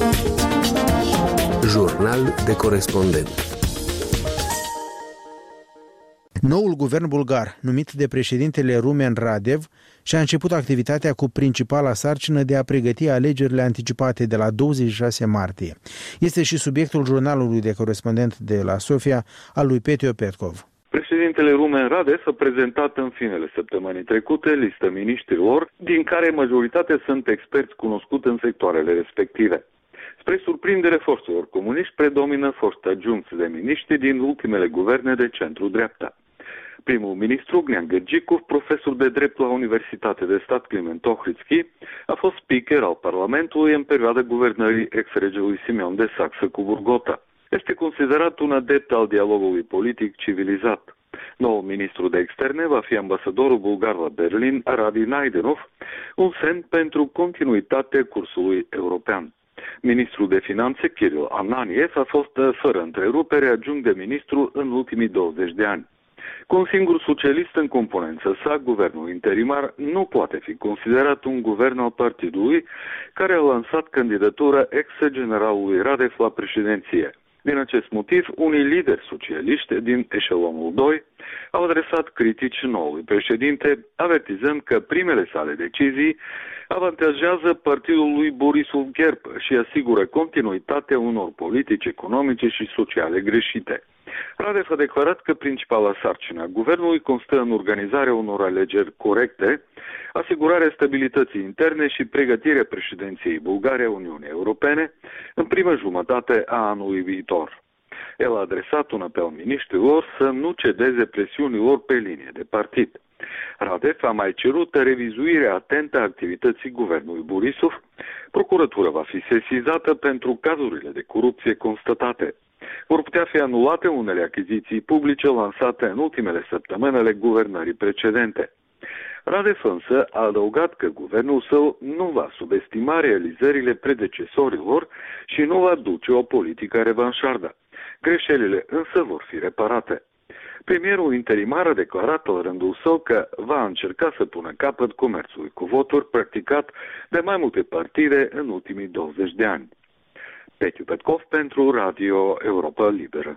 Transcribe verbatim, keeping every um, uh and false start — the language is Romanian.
Jurnal de corespondent. Noul guvern bulgar, numit de președintele Rumen Radev, și-a început activitatea cu principala sarcină de a pregăti alegerile anticipate de la douăzeci și șase martie. Este și subiectul jurnalului de corespondent de la Sofia, al lui Petio Petkov. Președintele Rumen Radev a prezentat în finele săptămânii trecute listă miniștrilor, din care majoritatea sunt experți cunoscuți în sectoarele respective. Spre surprindere forțelor comuniști, predomină foști adjuncți de miniștri din ultimele guverne de centru-dreapta. Primul ministru, Gnean Gârgicov, profesor de drept la Universitatea de Stat Climent Ohridski, a fost speaker al Parlamentului în perioada guvernării ex-regelui Simeon de Saxă-Coburg-Gotha. Este considerat un adept al dialogului politic civilizat. Noul ministru de externe va fi ambasadorul bulgar la Berlin, Radi Naidenov, un semn pentru continuitatea cursului european. Ministrul de Finanțe, Kiril Ananiev, a fost fără întrerupere adjunct de ministru în ultimii douăzeci de ani. Cu un singur socialist în componență sa, guvernul interimar nu poate fi considerat un guvern al partidului care a lansat candidatura ex-generalului Radev la președinție. Din acest motiv, unii lideri socialiști din eșelonul doi au adresat critici noului președinte, avertizând că primele sale decizii avantajează partidul lui Borisov Gherb și asigură continuitatea unor politici economice și sociale greșite. Radev a declarat că principala sarcină a guvernului constă în organizarea unor alegeri corecte, asigurarea stabilității interne și pregătirea președinției bulgare a Uniunii Europene în prima jumătate a anului viitor. El a adresat un apel miniștrilor să nu cedeze presiunilor pe linie de partid. Radev a mai cerut revizuirea atentă a activității guvernului Borisov. Procuratura va fi sesizată pentru cazurile de corupție constatate. Vor putea fi anulate unele achiziții publice lansate în ultimele săptămâni ale guvernării precedente. Radev însă a adăugat că guvernul său nu va subestima realizările predecesorilor și nu va duce o politică revanșardă. Greșelile însă vor fi reparate. Premierul interimar a declarat la rândul său că va încerca să pună capăt comerțului cu voturi practicat de mai multe partide în ultimii douăzeci de ani. Petio Petkov pentru Radio Europa Liberă.